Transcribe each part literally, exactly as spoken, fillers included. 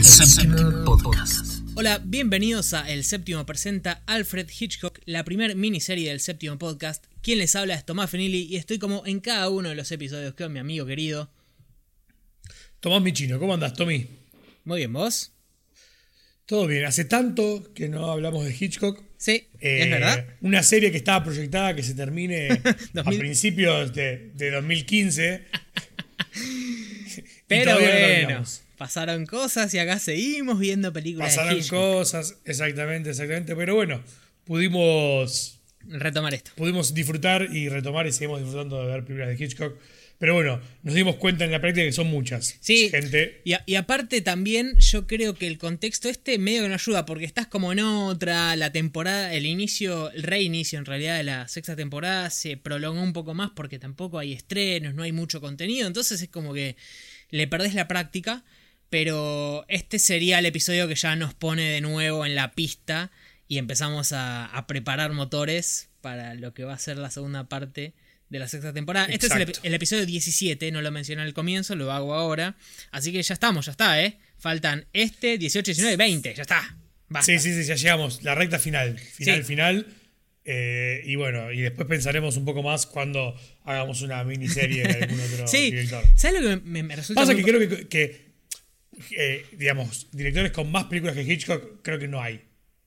El Séptimo Podcast. Hola, bienvenidos a El Séptimo presenta Alfred Hitchcock, la primer miniserie del Séptimo Podcast. Quien les habla es Tomás Finilli y estoy como en cada uno de los episodios con mi amigo querido Tomás Michino. ¿Cómo andás, Tommy? Muy bien, ¿vos? Todo bien. Hace tanto que no hablamos de Hitchcock. Sí, Eh, es verdad. Una serie que estaba proyectada que se termine dos mil a principios de, de dos mil quince. Pero todavía no bueno, terminamos. pasaron cosas y acá seguimos viendo películas Pasaron de Hitchcock. cosas, exactamente, exactamente. Pero bueno, pudimos, Retomar esto. pudimos disfrutar y retomar y seguimos disfrutando de ver películas de Hitchcock. Pero bueno, nos dimos cuenta en la práctica que son muchas. Sí, Gente. y, a- y aparte también yo creo que el contexto este medio que no ayuda porque estás como en otra, la temporada, el inicio, el reinicio en realidad de la sexta temporada se prolongó un poco más porque tampoco hay estrenos, no hay mucho contenido, entonces es como que le perdés la práctica, pero este sería el episodio que ya nos pone de nuevo en la pista y empezamos a, a preparar motores para lo que va a ser la segunda parte de la sexta temporada. Este es el, Exacto. el episodio diecisiete, no lo mencioné al comienzo, lo hago ahora. Así que ya estamos, ya está, ¿eh? Faltan este, dieciocho, diecinueve, veinte, ya está. Basta. Sí, sí, sí, ya llegamos. La recta final. Final, Sí. final. Eh, y bueno, y después pensaremos un poco más cuando hagamos una miniserie de algún otro Sí, director. ¿sabes lo que me, me resulta Pasa muy- que creo que, que, eh, digamos, directores con más películas que Hitchcock, creo que no hay.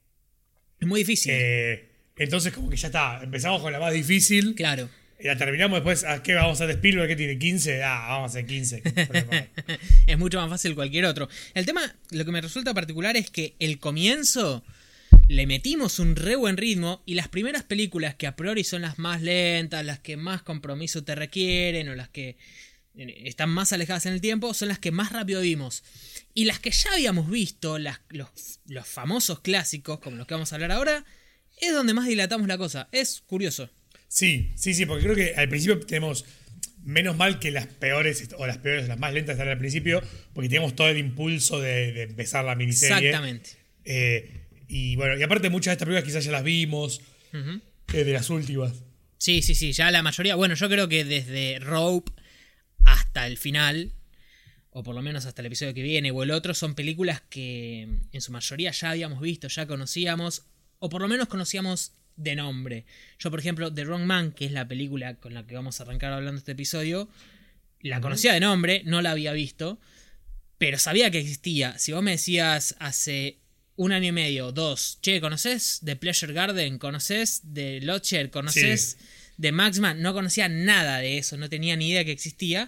es muy difícil? Eh, entonces, como que ya está. Empezamos con la más difícil. Claro. Y la terminamos después. ¿A qué vamos a hacer Spielberg? ¿Qué tiene? ¿quince? Ah, vamos a hacer quince. ¿Qué problema hay? Es mucho más fácil cualquier otro. El tema, lo que me resulta particular es que el comienzo le metimos un re buen ritmo y las primeras películas que a priori son las más lentas, las que más compromiso te requieren o las que eh, están más alejadas en el tiempo, son las que más rápido vimos. Y las que ya habíamos visto, las, los, los famosos clásicos, como los que vamos a hablar ahora, es donde más dilatamos la cosa. Es curioso. Sí, sí, sí, porque creo que al principio tenemos. Menos mal que las peores, o las peores, las más lentas están al principio, porque tenemos todo el impulso de, de empezar la miniserie. Exactamente. Eh, y bueno, y aparte muchas de estas películas quizás ya las vimos, Ujú. eh, de las últimas. Sí, sí, sí, ya la mayoría. Bueno, yo creo que desde Rope hasta el final, o por lo menos hasta el episodio que viene, o el otro, son películas que en su mayoría ya habíamos visto, ya conocíamos, o por lo menos conocíamos de nombre. Yo, por ejemplo, The Wrong Man, que es la película con la que vamos a arrancar hablando este episodio, la conocía de nombre, no la había visto, pero sabía que existía. Si vos me decías hace un año y medio, dos, che, ¿conoces The Pleasure Garden? ¿Conoces The Lodger? ¿Conoces Sí. The Maxman? No conocía nada de eso, no tenía ni idea que existía.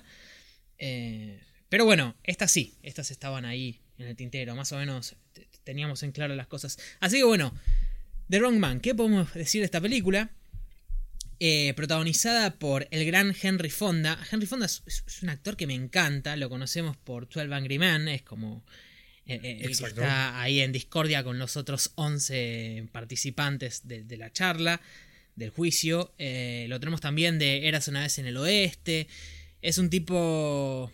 Eh, pero bueno, estas sí, estas estaban ahí en el tintero, más o menos t- teníamos en claro las cosas. Así que bueno, The Wrong Man, ¿qué podemos decir de esta película? Eh, protagonizada por el gran Henry Fonda. Henry Fonda es, es un actor que me encanta, lo conocemos por twelve Angry Men, es como eh, eh, el que Exacto. está ahí en discordia con los otros once participantes de, de la charla, del juicio. Eh, lo tenemos también de Eras una vez en el oeste. Es un tipo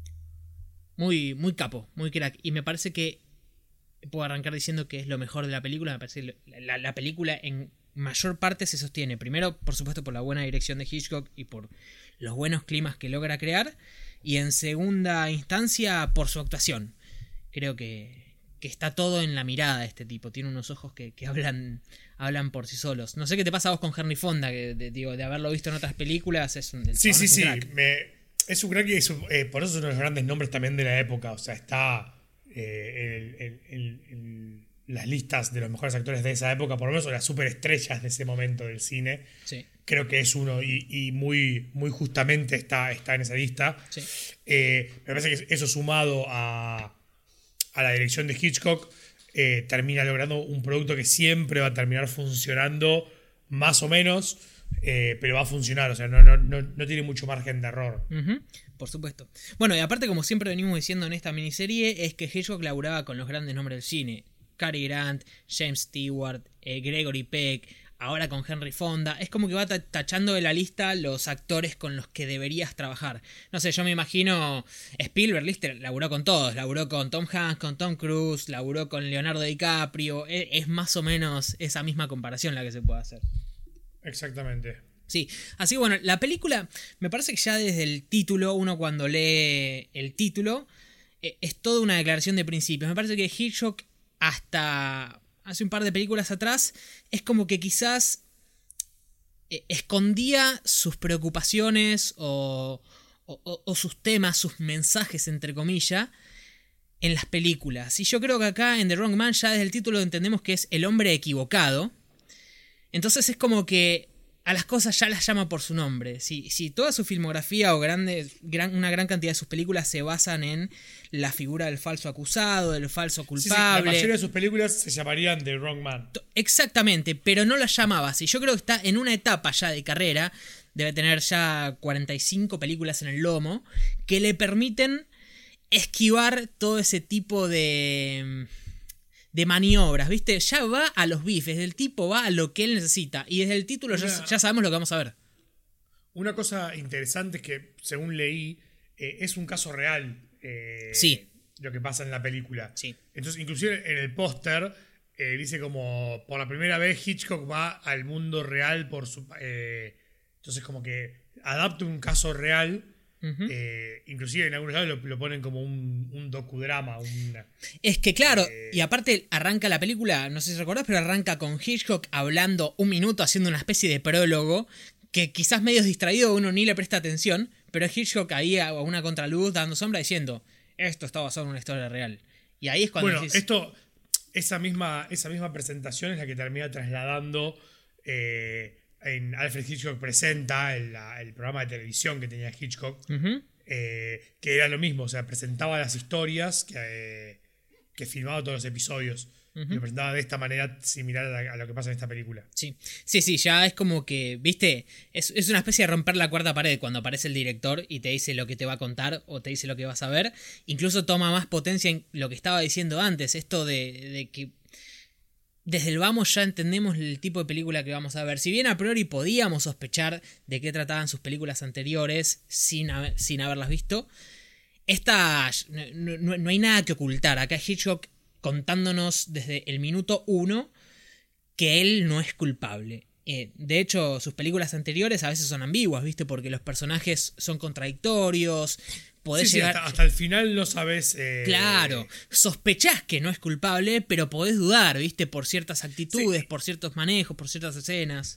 muy, muy capo, muy crack. Y me parece que puedo arrancar diciendo que es lo mejor de la película. Me parece que la, la, la película en mayor parte se sostiene. Primero, por supuesto, por la buena dirección de Hitchcock y por los buenos climas que logra crear. Y en segunda instancia, por su actuación. Creo que, que está todo en la mirada de este tipo. Tiene unos ojos que, que hablan, hablan por sí solos. No sé qué te pasa a vos con Henry Fonda, que de, digo, de haberlo visto en otras películas. Es un, el Sí, chabón sí, es un sí. crack. me- es un crack y es un- eh, por eso es uno de los grandes nombres también de la época. O sea, está eh, en, en- en- en las listas de los mejores actores de esa época, por lo menos o las superestrellas de ese momento del cine. Sí, Creo que es uno y, y muy, muy justamente está, está en esa lista. sí. Eh, me parece que eso sumado a, a la dirección de Hitchcock eh, termina logrando un producto que siempre va a terminar funcionando más o menos, eh, pero va a funcionar, o sea, no, no, no, no tiene mucho margen de error. Ujú, por supuesto. Bueno, y aparte, como siempre venimos diciendo en esta miniserie, es que Hitchcock laburaba con los grandes nombres del cine. Cary Grant, James Stewart, eh, Gregory Peck, ahora con Henry Fonda. Es como que va ta- tachando de la lista los actores con los que deberías trabajar. No sé, yo me imagino Spielberg, ¿viste? Laburó con todos. Laburó con Tom Hanks, con Tom Cruise, laburó con Leonardo DiCaprio. Es, es más o menos esa misma comparación la que se puede hacer. Exactamente. Sí, así que bueno, la película, me parece que ya desde el título, uno cuando lee el título, eh, es toda una declaración de principios. Me parece que Hitchcock, hasta hace un par de películas atrás, es como que quizás eh, escondía sus preocupaciones o, o, o sus temas, sus mensajes, entre comillas, en las películas. Y yo creo que acá en The Wrong Man ya desde el título entendemos que es el hombre equivocado. Entonces es como que a las cosas ya las llama por su nombre. Si, si toda su filmografía o grande, gran, una gran cantidad de sus películas se basan en la figura del falso acusado, del falso culpable. Sí, sí, la mayoría de sus películas se llamarían The Wrong Man. Exactamente, pero no las llamaba así. Yo creo que está en una etapa ya de carrera, debe tener ya cuarenta y cinco películas en el lomo, que le permiten esquivar todo ese tipo de... de maniobras, ¿viste? Ya va a los bifes, el tipo va a lo que él necesita. Y desde el título una, ya, ya sabemos lo que vamos a ver. Una cosa interesante es que, según leí, eh, es un caso real. Eh, sí. Lo que pasa en la película. Sí. Entonces, inclusive en el póster, eh, dice como, por la primera vez Hitchcock va al mundo real por su... Eh, entonces, como que adapta un caso real. Uh-huh. Eh, inclusive en algunos lados lo, lo ponen como un, un docudrama. Una, es que claro, eh, y aparte arranca la película, no sé si recordás, pero arranca con Hitchcock hablando un minuto, haciendo una especie de prólogo, que quizás medio distraído uno ni le presta atención, pero es Hitchcock ahí a una contraluz dando sombra diciendo, esto está basado en una historia real. Y ahí es cuando... Bueno, decís, esto, esa misma, esa misma presentación es la que termina trasladando... Eh, en Alfred Hitchcock Presenta, el, el programa de televisión que tenía Hitchcock, uh-huh. eh, que era lo mismo, o sea, presentaba las historias que, eh, que filmaba todos los episodios. Uh-huh. Y lo presentaba de esta manera similar a, la, a lo que pasa en esta película. Sí, sí, sí, ya es como que, viste, es, es una especie de romper la cuarta pared cuando aparece el director y te dice lo que te va a contar o te dice lo que vas a ver. Incluso toma más potencia en lo que estaba diciendo antes, esto de, de que desde el vamos ya entendemos el tipo de película que vamos a ver. Si bien a priori podíamos sospechar de qué trataban sus películas anteriores sin, haber, sin haberlas visto, esta no, no, no hay nada que ocultar. Acá Hitchcock contándonos desde el minuto uno que él no es culpable. Eh, de hecho, sus películas anteriores a veces son ambiguas, ¿viste? Porque los personajes son contradictorios. Podés sí, llegar... sí, hasta, hasta el final no sabes... Eh... Claro, sospechás que no es culpable, pero podés dudar, ¿viste? Por ciertas actitudes, sí. por ciertos manejos, por ciertas escenas.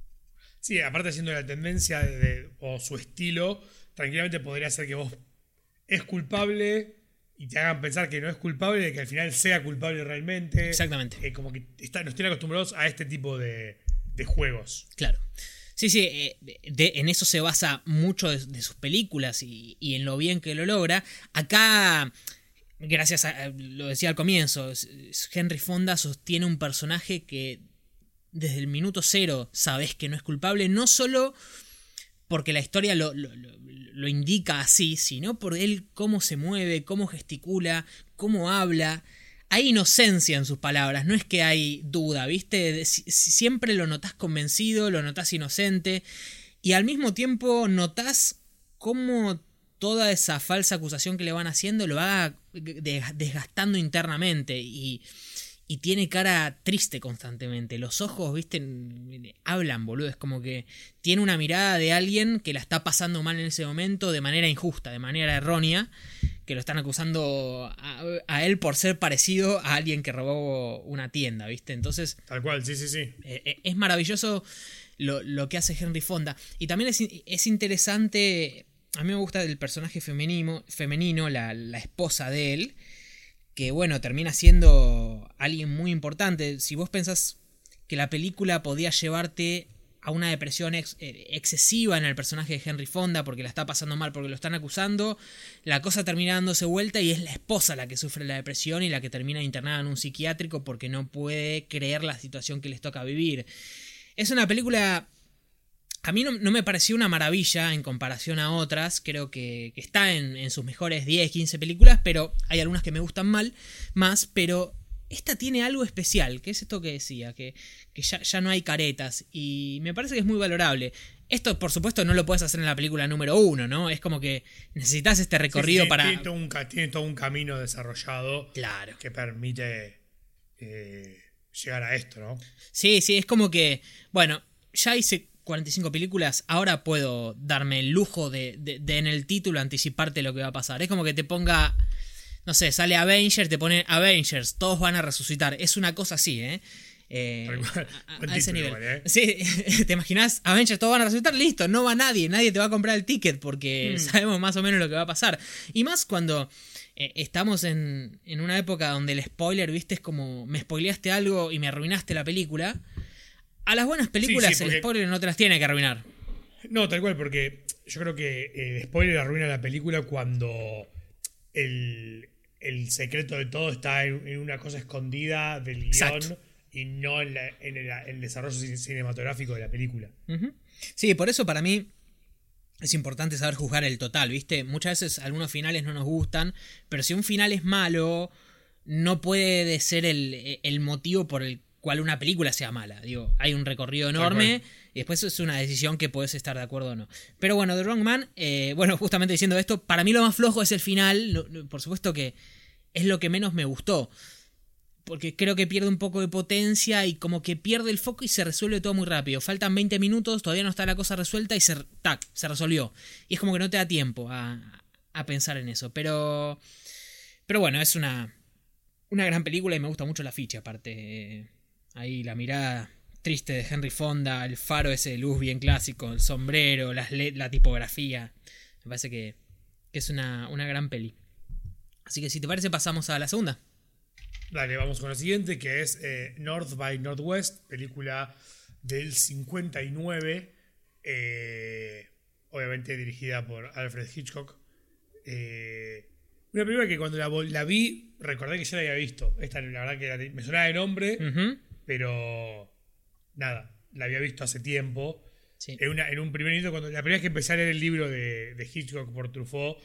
Sí, aparte siendo la tendencia de, de, o su estilo, tranquilamente podría ser que vos es culpable y te hagan pensar que no es culpable, de que al final sea culpable realmente. Exactamente. Eh, como que está, nos tienen acostumbrados a este tipo de, de juegos. Claro. Sí, sí, eh, de, en eso se basa mucho de, de sus películas y, y en lo bien que lo logra. Acá, gracias a, lo decía al comienzo, Henry Fonda sostiene un personaje que desde el minuto cero sabes que no es culpable, no solo porque la historia lo, lo, lo, lo indica así, sino por él cómo se mueve, cómo gesticula, cómo habla. Hay inocencia en sus palabras, no es que hay duda, ¿viste? Siempre lo notás convencido, lo notás inocente y al mismo tiempo notás cómo toda esa falsa acusación que le van haciendo lo va desgastando internamente y, y tiene cara triste constantemente. Los ojos, ¿viste? Hablan, boludo, es como que tiene una mirada de alguien que la está pasando mal en ese momento de manera injusta, de manera errónea, que lo están acusando a, a él por ser parecido a alguien que robó una tienda, ¿viste? Entonces... Tal cual, sí, sí, sí. Eh, es maravilloso lo, lo que hace Henry Fonda. Y también es, es interesante... A mí me gusta el personaje femenino, femenino la, la esposa de él, que, bueno, termina siendo alguien muy importante. Si vos pensás que la película podía llevarte a una depresión ex, eh, excesiva en el personaje de Henry Fonda porque la está pasando mal, porque lo están acusando, la cosa termina dándose vuelta y es la esposa la que sufre la depresión y la que termina internada en un psiquiátrico porque no puede creer la situación que les toca vivir. Es una película... A mí no, no me pareció una maravilla en comparación a otras, creo que, que está en, en sus mejores diez, quince películas, pero hay algunas que me gustan mal, más, pero esta tiene algo especial, que es esto que decía, que, que ya, ya no hay caretas, y me parece que es muy valorable. Esto, por supuesto, no lo puedes hacer en la película número uno, ¿no? Es como que necesitas este recorrido sí, sí, para... Tiene todo, un, tiene todo un camino desarrollado, claro, que permite eh, llegar a esto, ¿no? Sí, sí, es como que, bueno, ya hice cuarenta y cinco películas, ahora puedo darme el lujo de, de, de en el título anticiparte lo que va a pasar. Es como que te ponga no sé, sale Avengers, te pone Avengers, todos van a resucitar. Es una cosa así, ¿eh? Eh, a, a ese nivel. Igual, ¿eh? Sí, ¿te imaginas? Avengers, todos van a resucitar, listo, no va nadie, nadie te va a comprar el ticket porque mm. sabemos más o menos lo que va a pasar. Y más cuando eh, estamos en, en una época donde el spoiler, viste, es como me spoileaste algo y me arruinaste la película. A las buenas películas sí, sí, porque... el spoiler no te las tiene que arruinar. No, tal cual, porque yo creo que el spoiler arruina la película cuando el, el secreto de todo está en, en una cosa escondida del guión. Exacto. Y no en, la, en el, el desarrollo cinematográfico de la película. Uh-huh. Sí, por eso para mí es importante saber juzgar el total, ¿viste? Muchas veces algunos finales no nos gustan, pero si un final es malo, no puede ser el, el motivo por el cual una película sea mala. Digo, hay un recorrido enorme y después es una decisión que puedes estar de acuerdo o no. Pero bueno, The Wrong Man, eh, bueno, justamente diciendo esto, para mí lo más flojo es el final. Lo, lo, por supuesto que es lo que menos me gustó. Porque creo que pierde un poco de potencia y como que pierde el foco y se resuelve todo muy rápido. Faltan veinte minutos, todavía no está la cosa resuelta y se, tac, se resolvió. Y es como que no te da tiempo a, a pensar en eso. Pero pero bueno, es una, una gran película y me gusta mucho la ficha aparte. Ahí la mirada triste de Henry Fonda, el faro ese de luz bien clásico, el sombrero, las L E D, la tipografía. Me parece que, que es una, una gran peli. Así que si te parece pasamos a la segunda. Dale, vamos con la siguiente, que es eh, North by Northwest, película del cincuenta y nueve, eh, obviamente dirigida por Alfred Hitchcock. Eh, una película que cuando la, la vi, recordé que ya la había visto. Esta, la verdad que la, me sonaba de nombre, uh-huh. pero nada, la había visto hace tiempo. Sí. En, una, en un primer momento, cuando la primera vez que empecé a leer el libro de, de Hitchcock por Truffaut,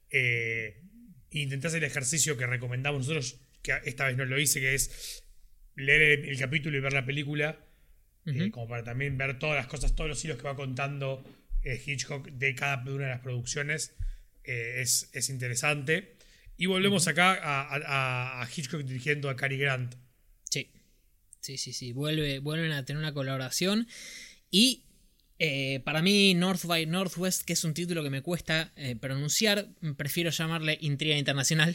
eh, intenté hacer el ejercicio que recomendamos nosotros, que esta vez no lo hice, que es leer el, el capítulo y ver la película, uh-huh. eh, como para también ver todas las cosas, todos los hilos que va contando eh, Hitchcock de cada una de las producciones. Eh, es, es interesante. Y volvemos uh-huh. acá a, a, a Hitchcock dirigiendo a Cary Grant. Sí, sí, sí, sí. Vuelve, vuelven a tener una colaboración. Y eh, para mí North by Northwest, que es un título que me cuesta eh, pronunciar, prefiero llamarle Intriga Internacional,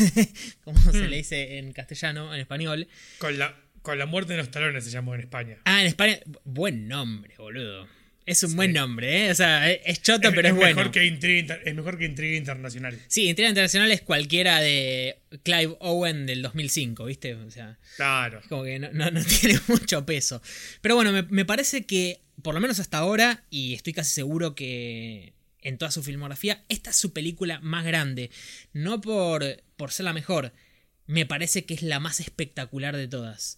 como hmm. se le dice en castellano, en español. Con la, con la muerte de los talones se llamó en España. Ah, en España. Buen nombre, boludo. Es un sí. buen nombre, ¿eh? O sea, es choto, es, pero es, es bueno. Mejor que intriga, es mejor que Intriga Internacional. Sí, Intriga Internacional es cualquiera de Clive Owen del dos mil cinco, ¿viste? O sea, claro. Es como que no, no, no tiene mucho peso. Pero bueno, me, me parece que, por lo menos hasta ahora, y estoy casi seguro que en toda su filmografía, esta es su película más grande. No por, por ser la mejor, me parece que es la más espectacular de todas.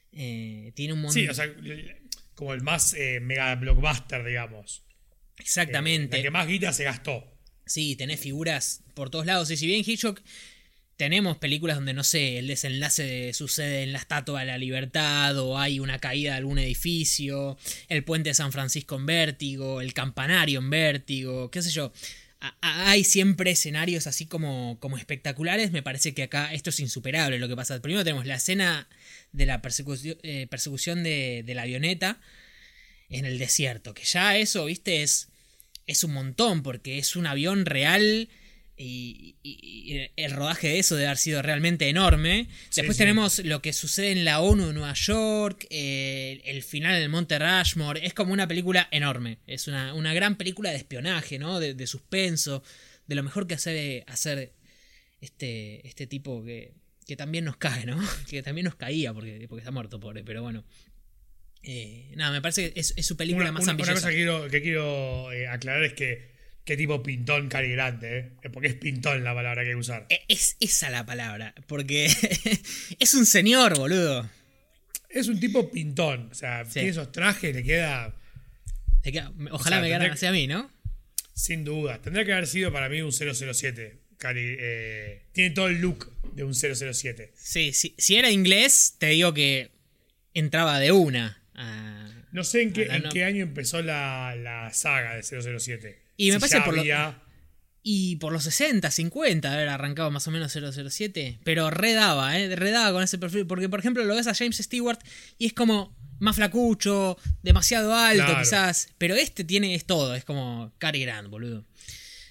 Eh, tiene un montón... Sí, o sea... como el más eh, mega blockbuster, digamos. Exactamente. Eh, la que más guita se gastó. Sí, tenés figuras por todos lados. Y si bien Hitchcock tenemos películas donde, no sé, el desenlace sucede en la Estatua de la Libertad, o hay una caída de algún edificio, el puente de San Francisco en Vértigo, el campanario en Vértigo, qué sé yo. A- a- hay siempre escenarios así como, como espectaculares. Me parece que acá esto es insuperable lo que pasa. Primero tenemos la escena de la persecución, eh, persecución de, de la avioneta en el desierto, que ya eso, viste, es, es un montón, porque es un avión real y, y, y el rodaje de eso debe haber sido realmente enorme. Después sí, tenemos sí. lo que sucede en la ONU de Nueva York, eh, el final del Monte Rushmore. Es como una película enorme, es una, una gran película de espionaje, ¿no? de, de suspenso, de lo mejor que hace hacer este, este tipo que... que también nos cae, ¿no? Que también nos caía porque, porque está muerto, pobre, pero bueno. Eh, nada, me parece que es, es su película una, más una, ambiciosa. Una cosa que quiero, que quiero eh, aclarar es que qué tipo pintón Cary Grant, ¿eh? Porque es pintón la palabra que hay que usar. Es esa la palabra, porque es un señor, boludo. Es un tipo pintón, o sea, sí. tiene esos trajes, le queda... Le queda ojalá o sea, me quedaran así a mí, ¿no? Sin duda, tendría que haber sido para mí un cero cero siete. Cary, eh, tiene todo el look de un cero cero siete. Sí, sí, si era inglés, te digo que entraba de una. A, no sé en, qué, en no. qué año empezó la, la saga de cero cero siete. Y me si parece por había... lo, y por los sesenta, cincuenta haber arrancado más o menos cero cero siete. Pero redaba, ¿eh? Redaba con ese perfil. Porque, por ejemplo, lo ves a James Stewart y es como más flacucho, demasiado alto, claro. quizás. Pero este tiene es todo, es como Cary Grant, boludo.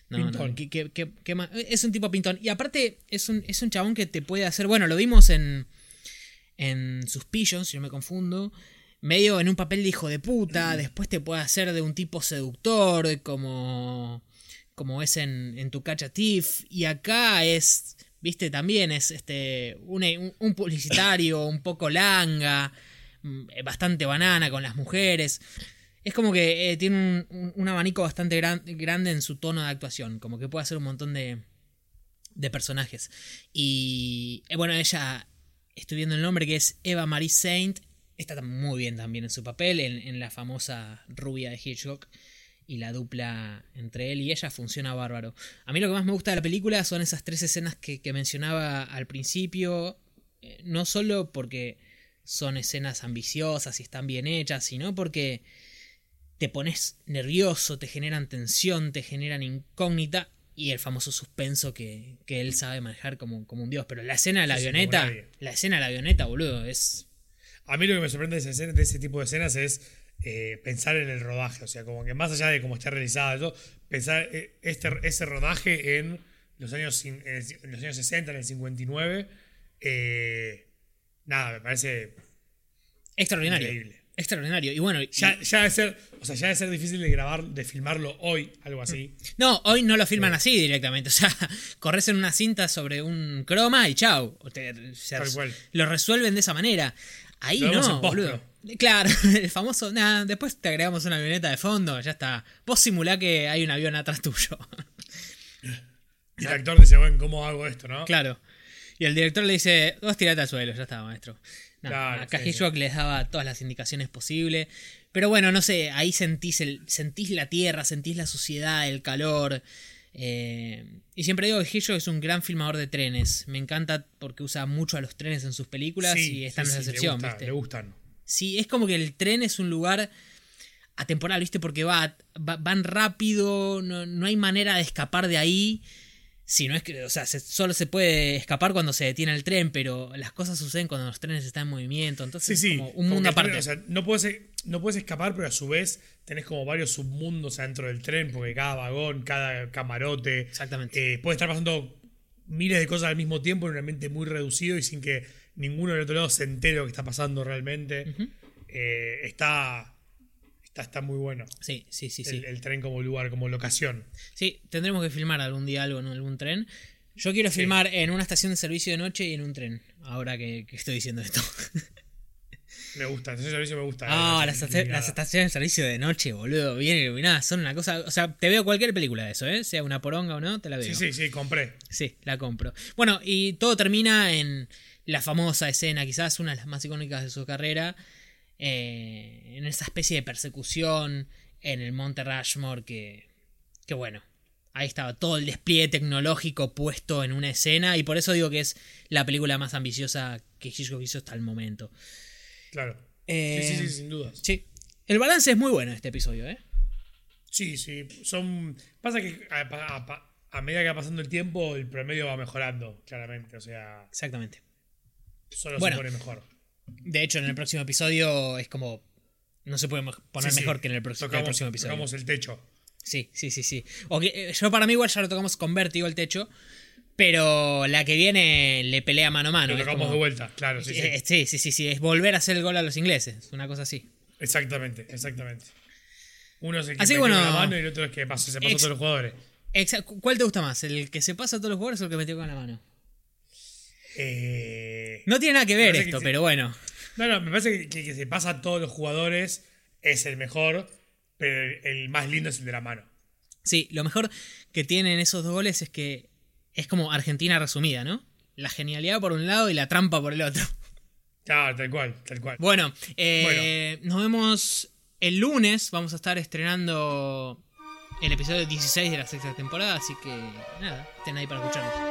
No, Pintón. no, que, que- que- que ma- es un tipo pintón. Y aparte, es un, es un chabón que te puede hacer. Bueno, lo vimos en. En Suspicion, si no me confundo. Medio en un papel de hijo de puta. Después te puede hacer de un tipo seductor. Como. Como es en, en Tu Catch a Thief. Y acá es. Viste, también es este. Un, un- un publicitario un poco langa. mm, Bastante banana con las mujeres. Es como que eh, tiene un, un- un abanico bastante gran- grande en su tono de actuación. Como que puede hacer un montón de, de personajes. Y eh, bueno, ella, estoy viendo el nombre, que es Eva Marie Saint. Está muy bien también en su papel, en, en la famosa rubia de Hitchcock. Y la dupla entre él y ella funciona bárbaro. A mí lo que más me gusta de la película son esas tres escenas que, que mencionaba al principio. Eh, no solo porque son escenas ambiciosas y están bien hechas, sino porque te pones nervioso, te generan tensión, te generan incógnita y el famoso suspenso que, que él sabe manejar como, como un dios. Pero la escena de la Sí, sí, avioneta, como nadie. la escena de la avioneta, boludo, es... A mí lo que me sorprende de, esa escena- de ese tipo de escenas es eh, pensar en el rodaje. O sea, como que más allá de cómo está realizada, eso, pensar eh, este, ese rodaje en los años, cin- en el- en los años sesenta, en el cincuenta y nueve. eh, nada, me parece Extraordinario. increíble. Extraordinario. Y bueno, y- Ya, ya de ser, o sea, ya de ser difícil de grabar, de filmarlo hoy, algo así. no, hoy no lo filman así directamente. O sea, corres en una cinta sobre un croma y chau. O te- o sea, Tal cual. lo resuelven de esa manera. Ahí Lo vemos no, en postpro. boludo. Claro, el famoso, nada, después te agregamos una avioneta de fondo, ya está. Vos simulá que hay un avión atrás tuyo. Y el actor dice, bueno, ¿cómo hago esto, no? Claro. Y el director le dice, vos tirate al suelo, ya está, maestro. No, Claro, acá sí, Hitchcock les daba todas las indicaciones posibles. Pero bueno, no sé, ahí sentís, el, sentís la tierra, sentís la suciedad, el calor. eh, y siempre digo que Hitchcock es un gran filmador de trenes. Me encanta porque usa mucho a los trenes en sus películas y esta no es la sí, le excepción, gusta- ¿viste? Le gustan. Sí, es como que el tren es un lugar atemporal, ¿viste? Porque va, va- van rápido, no, no hay manera de escapar de ahí. Si no es que, o sea, se- solo se puede escapar cuando se detiene el tren, pero las cosas suceden cuando los trenes están en movimiento. Entonces Sí, sí. es como un como mundo que el tren, aparte. o sea, no puedes, no puedes escapar, pero a su vez tenés como varios submundos adentro del tren, porque cada vagón, cada camarote. Exactamente. eh, puede estar pasando miles de cosas al mismo tiempo en un ambiente muy reducido y sin que ninguno del otro lado se entere de lo que está pasando realmente. Ujú. Eh, está, está. Está muy bueno. Sí, sí, sí, sí. El, el tren como lugar, como locación. Sí, tendremos que filmar algún día algo en algún tren. Yo quiero filmar en una estación de servicio de noche y en un tren, ahora que, que estoy diciendo esto. Me gusta, ese servicio me gusta. Ah, eh, las, iluminada. las estaciones de servicio de noche, boludo, bien iluminadas, son una cosa... O sea, te veo cualquier película de eso, ¿eh? Sea una poronga o no, te la veo. Sí, sí, sí, compré. Sí, la compro. Bueno, y todo termina en la famosa escena, quizás una de las más icónicas de su carrera, eh, en esa especie de persecución en el Monte Rushmore que, que bueno, ahí estaba todo el despliegue tecnológico puesto en una escena y por eso digo que es la película más ambiciosa que Hitchcock hizo hasta el momento. Claro. Eh, Sí, sí, sí, sin dudas. Sí, el balance es muy bueno en este episodio, ¿eh? Sí, sí. Son. Pasa que a, a- a medida que va pasando el tiempo, el promedio va mejorando, claramente. O sea, Exactamente. solo Bueno. se pone mejor. De hecho, en el próximo episodio es como... No se puede mej- poner Sí, sí. mejor que en el, próximo- que en el Tocamos, próximo episodio. tocamos el techo. Sí, sí, sí, sí. O que, eh, yo para mí igual ya lo tocamos con Vértigo el techo, pero la que viene le pelea mano a mano. Lo es tocamos como- de vuelta, claro, sí, sí. Eh, sí, sí, sí, sí, es volver a hacer el gol a los ingleses, una cosa así. Exactamente, exactamente. Uno es el que Así que metió bueno, con la mano y el otro es que pasó, se pasó a ex- todos los jugadores. Exa- ¿Cuál te gusta más? ¿El que se pasa a todos los jugadores o el que metió con la mano? Eh, No tiene nada que ver parece que esto, sí. pero bueno. No, no, me parece que, que, que se pasa a todos los jugadores es el mejor, pero el, el más lindo es el de la mano. Sí, lo mejor que tienen esos dos goles es que es como Argentina resumida, ¿no? La genialidad por un lado y la trampa por el otro. Claro, tal cual, tal cual. Bueno, eh, nos vemos el lunes. Vamos a estar estrenando el episodio dieciséis de la sexta temporada. Así que nada, estén ahí para escucharnos.